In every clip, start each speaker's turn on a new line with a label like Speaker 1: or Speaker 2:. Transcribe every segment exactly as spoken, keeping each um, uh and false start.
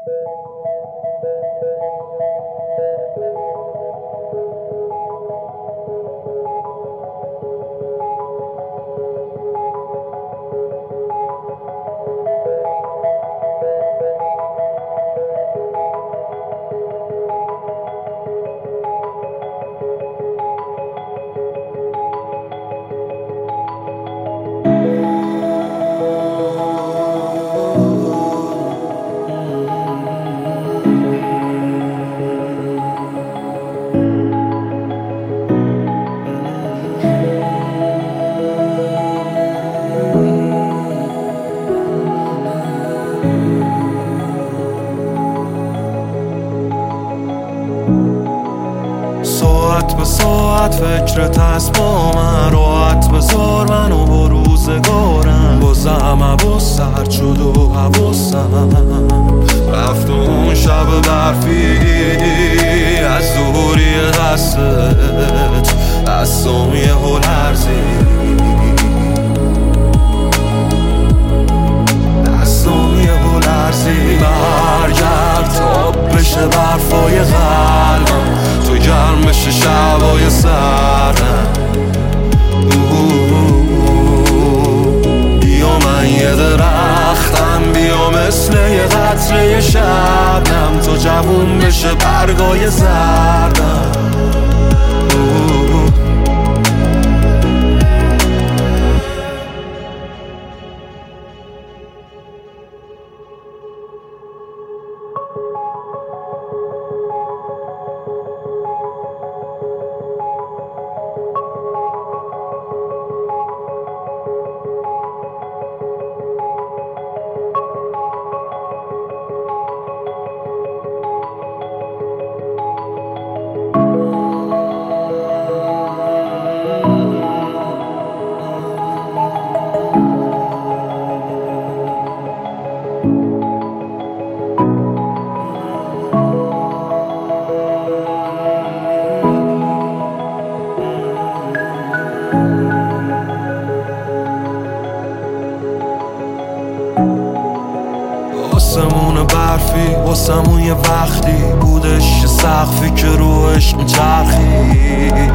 Speaker 1: ساعت به ساعت فکرت هست با من، راحت بذار منو با روزگارم. بازم عباس سرد شد و حواسم رفت اون شب برفی از دوری دستت، دستام یه هل لرزید، دستام یه هل لرزید. برگرد تا بشه برفای قلبم، تو گرم بشه شبای سردم. بیا من یه درختم، بیا مثل یه قطره شبنم، تو جوون بشه برگای زردم. آسمون برفی واسمون یه وقتی بودش، یه سقفی که روش میچرخید.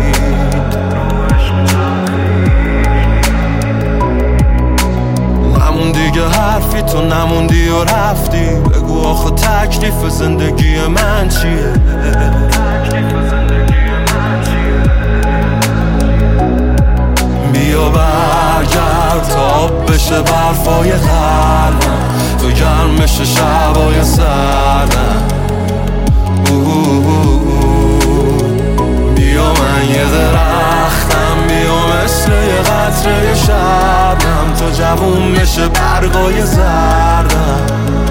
Speaker 1: نمون دیگه حرفی، تو نموندی و رفتی. بگو آخه تکلیف زندگی من چیه؟ بیا برگرد تا بشه برفای قلبم، تو گرم بشه شبای سردم. بیا من یه درختم، بیا مثل یه قطره شبنم، تو جوون بشه برگای زردم.